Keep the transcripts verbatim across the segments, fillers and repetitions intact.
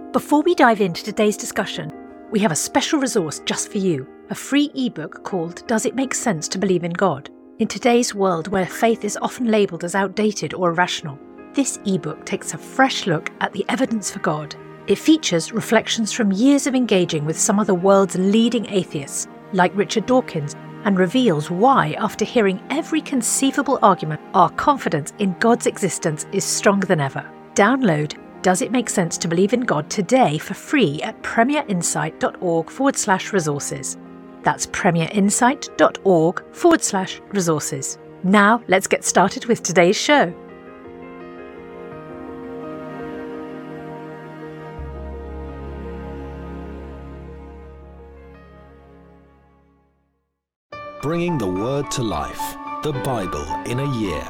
Before we dive into today's discussion, we have a special resource just for you, a free ebook called Does It Make Sense to Believe in God? In today's world where faith is often labelled as outdated or irrational, this ebook takes a fresh look at the evidence for God. It features reflections from years of engaging with some of the world's leading atheists, like Richard Dawkins, and reveals why, after hearing every conceivable argument, our confidence in God's existence is stronger than ever. Download Does It Make Sense to Believe in God today for free at premierinsight.org forward slash resources. That's premierinsight.org forward slash resources. Now let's get started with today's show. Bringing the Word to life, the Bible in a year.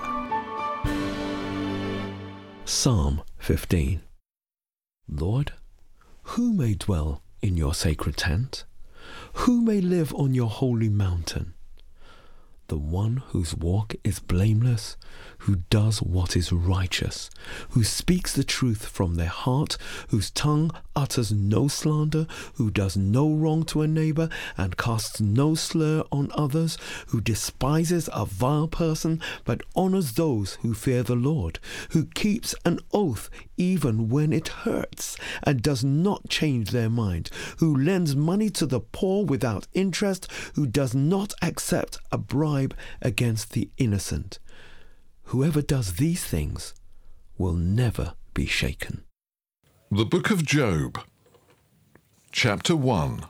Psalm fifteen. Lord, who may dwell in your sacred tent? Who may live on your holy mountain? The one whose walk is blameless, who does what is righteous, who speaks the truth from their heart, whose tongue utters no slander, who does no wrong to a neighbor and casts no slur on others, who despises a vile person but honors those who fear the Lord, who keeps an oath even when it hurts and does not change their mind, who lends money to the poor without interest, who does not accept a bribe against the innocent. Whoever does these things will never be shaken. The Book of Job, Chapter one.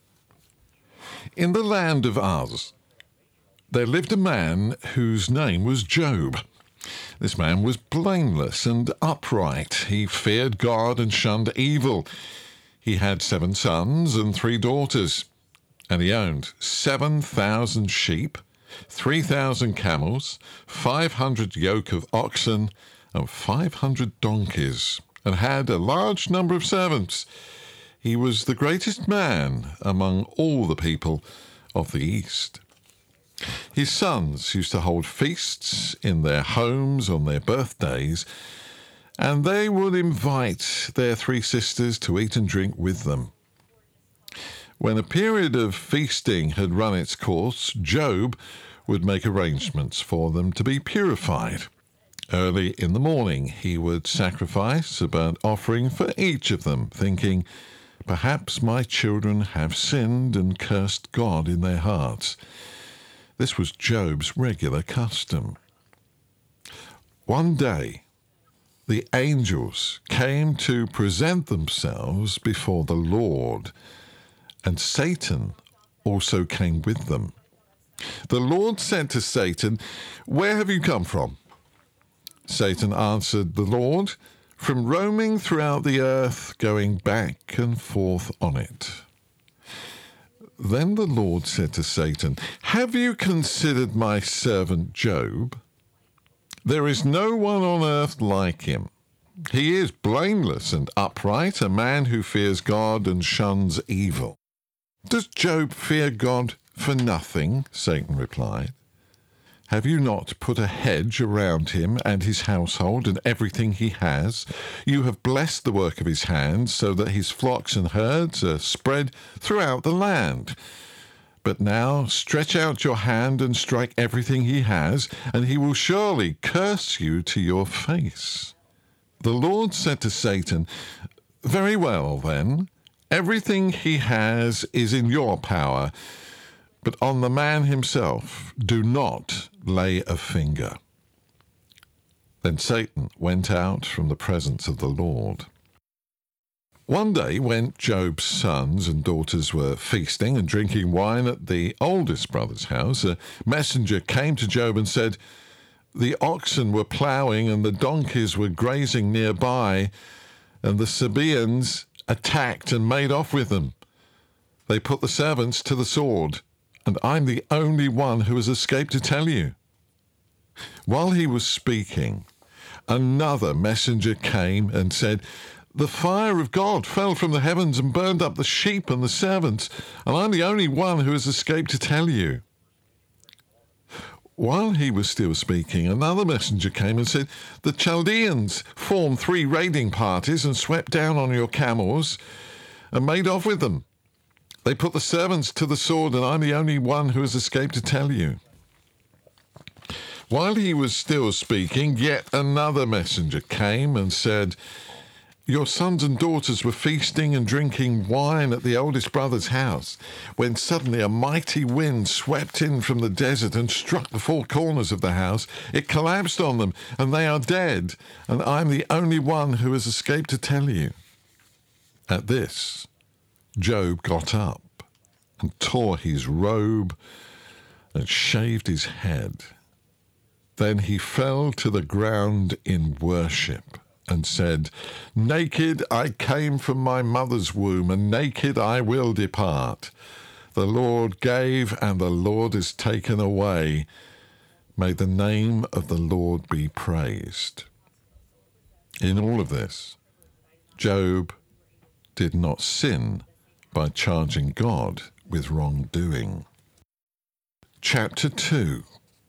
In the land of Uz, there lived a man whose name was Job. This man was blameless and upright. He feared God and shunned evil. He had seven sons and three daughters, and he owned seven thousand sheep, three thousand camels, five hundred yoke of oxen, and five hundred donkeys, and had a large number of servants. He was the greatest man among all the people of the East. His sons used to hold feasts in their homes on their birthdays, and they would invite their three sisters to eat and drink with them. When a period of feasting had run its course, Job would make arrangements for them to be purified. Early in the morning, he would sacrifice a burnt offering for each of them, thinking, "Perhaps my children have sinned and cursed God in their hearts." This was Job's regular custom. One day, the angels came to present themselves before the Lord, and Satan also came with them. The Lord said to Satan, "Where have you come from?" Satan answered the Lord, "From roaming throughout the earth, going back and forth on it." Then the Lord said to Satan, "Have you considered my servant Job? There is no one on earth like him. He is blameless and upright, a man who fears God and shuns evil." "Does Job fear God for nothing?" Satan replied. "Have you not put a hedge around him and his household and everything he has? You have blessed the work of his hands so that his flocks and herds are spread throughout the land. But now stretch out your hand and strike everything he has, and he will surely curse you to your face." The Lord said to Satan, "Very well, then. Everything he has is in your power, but on the man himself do not lay a finger." Then Satan went out from the presence of the Lord. One day, when Job's sons and daughters were feasting and drinking wine at the oldest brother's house, a messenger came to Job and said, "The oxen were ploughing and the donkeys were grazing nearby, and the Sabaeans attacked and made off with them. They put the servants to the sword, and I'm the only one who has escaped to tell you." While he was speaking, another messenger came and said, "The fire of God fell from the heavens and burned up the sheep and the servants, and I'm the only one who has escaped to tell you." while he was still speaking, another messenger came and said, "The Chaldeans formed three raiding parties and swept down on your camels and made off with them. They put the servants to the sword, and I'm the only one who has escaped to tell you." While he was still speaking, yet another messenger came and said, "Your sons and daughters were feasting and drinking wine at the oldest brother's house, when suddenly a mighty wind swept in from the desert and struck the four corners of the house. It collapsed on them, and they are dead, and I'm the only one who has escaped to tell you." At this, Job got up and tore his robe and shaved his head. Then he fell to the ground in worship and said, "Naked I came from my mother's womb, and naked I will depart. The Lord gave, and the Lord is taken away. May the name of the Lord be praised." In all of this, Job did not sin by charging God with wrongdoing. Chapter two.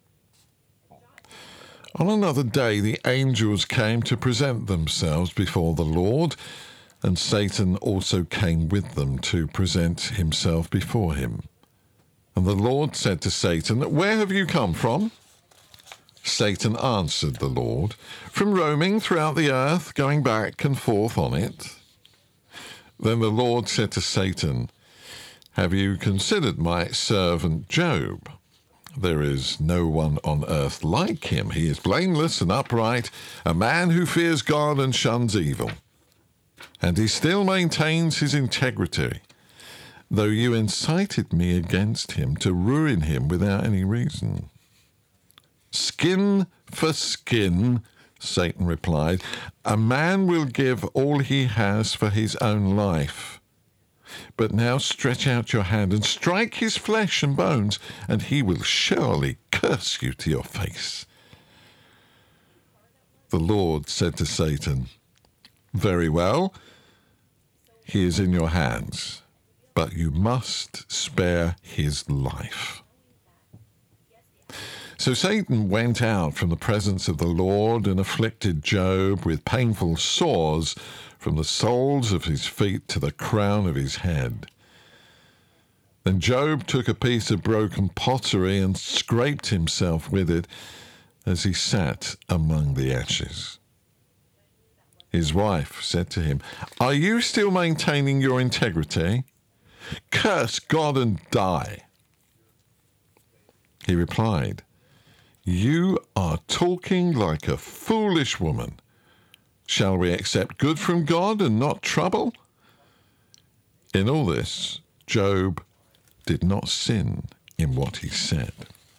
On another day, the angels came to present themselves before the Lord, and Satan also came with them to present himself before him. And the Lord said to Satan, "Where have you come from?" Satan answered the Lord, "From roaming throughout the earth, going back and forth on it." Then the Lord said to Satan, "Have you considered my servant Job? There is no one on earth like him. He is blameless and upright, a man who fears God and shuns evil. And he still maintains his integrity, though you incited me against him to ruin him without any reason." "Skin for skin," Satan replied. "A man will give all he has for his own life. But now stretch out your hand and strike his flesh and bones, and he will surely curse you to your face." The Lord said to Satan, "Very well, he is in your hands, but you must spare his life." So Satan went out from the presence of the Lord and afflicted Job with painful sores from the soles of his feet to the crown of his head. Then Job took a piece of broken pottery and scraped himself with it as he sat among the ashes. His wife said to him, "Are you still maintaining your integrity? Curse God and die." He replied, "You are talking like a foolish woman. Shall we accept good from God and not trouble?" In all this, Job did not sin in what he said.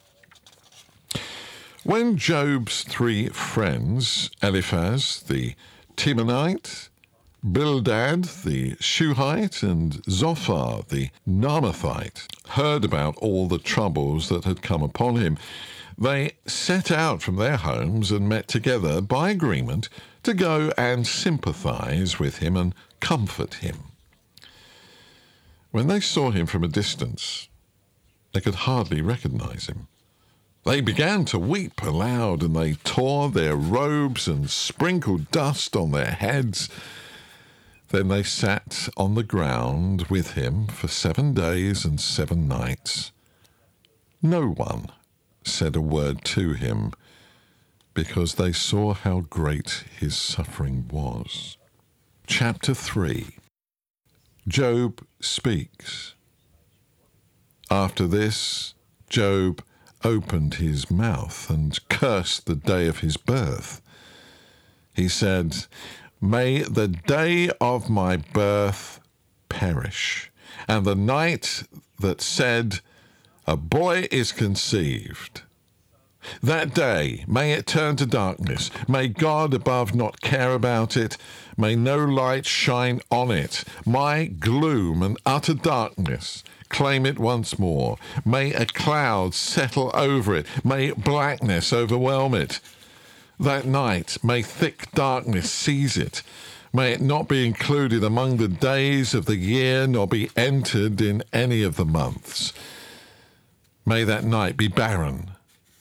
When Job's three friends, Eliphaz the Temanite, Bildad the Shuhite, and Zophar the Naamathite, heard about all the troubles that had come upon him, they set out from their homes and met together by agreement to go and sympathize with him and comfort him. When they saw him from a distance, they could hardly recognize him. They began to weep aloud, and they tore their robes and sprinkled dust on their heads. Then they sat on the ground with him for seven days and seven nights. No one said a word to him, because they saw how great his suffering was. Chapter three. Job speaks. After this, Job opened his mouth and cursed the day of his birth. He said, "May the day of my birth perish, and the night that said, 'A boy is conceived.' That day, may it turn to darkness. May God above not care about it. May no light shine on it. My gloom and utter darkness claim it once more. May a cloud settle over it. May blackness overwhelm it. That night, may thick darkness seize it. May it not be included among the days of the year, nor be entered in any of the months. May that night be barren.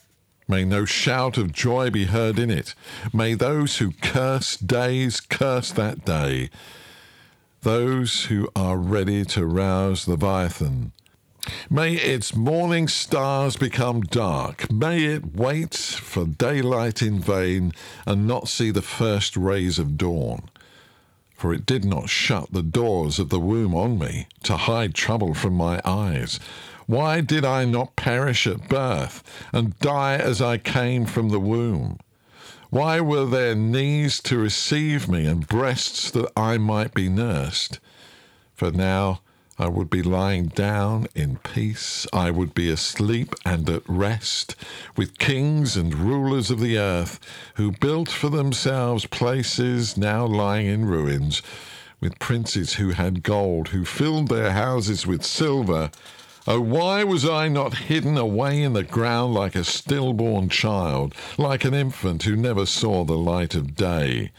May no shout of joy be heard in it. May those who curse days curse that day. Those who are ready to rouse Leviathan. May its morning stars become dark. May it wait for daylight in vain and not see the first rays of dawn. For it did not shut the doors of the womb on me to hide trouble from my eyes. Why did I not perish at birth and die as I came from the womb? Why were there knees to receive me and breasts that I might be nursed? For now I would be lying down in peace. I would be asleep and at rest with kings and rulers of the earth who built for themselves places now lying in ruins, with princes who had gold, who filled their houses with silver. Oh, why was I not hidden away in the ground like a stillborn child, like an infant who never saw the light of day?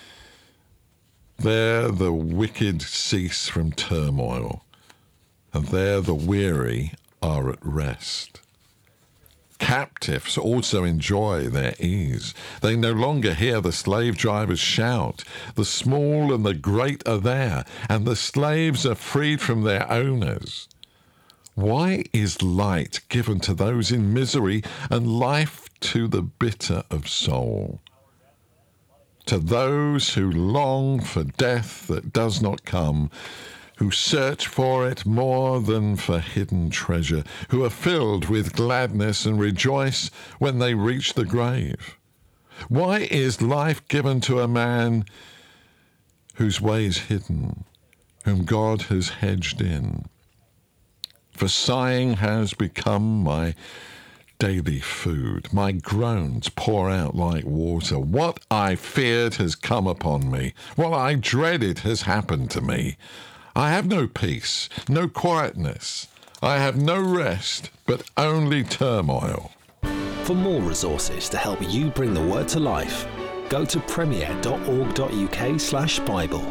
There the wicked cease from turmoil, and there the weary are at rest. Captives also enjoy their ease. They no longer hear the slave drivers shout. The small and the great are there, and the slaves are freed from their owners. Why is light given to those in misery and life to the bitter of soul? To those who long for death that does not come, who search for it more than for hidden treasure, who are filled with gladness and rejoice when they reach the grave. Why is life given to a man whose way is hidden, whom God has hedged in? For sighing has become my daily food. My groans pour out like water. What I feared has come upon me. What I dreaded has happened to me. I have no peace, no quietness. I have no rest, but only turmoil. For more resources to help you bring the word to life, go to premier.org.uk slash Bible.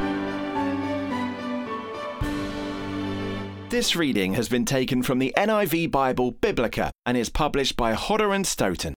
This reading has been taken from the N I V Bible Biblica and is published by Hodder and Stoughton.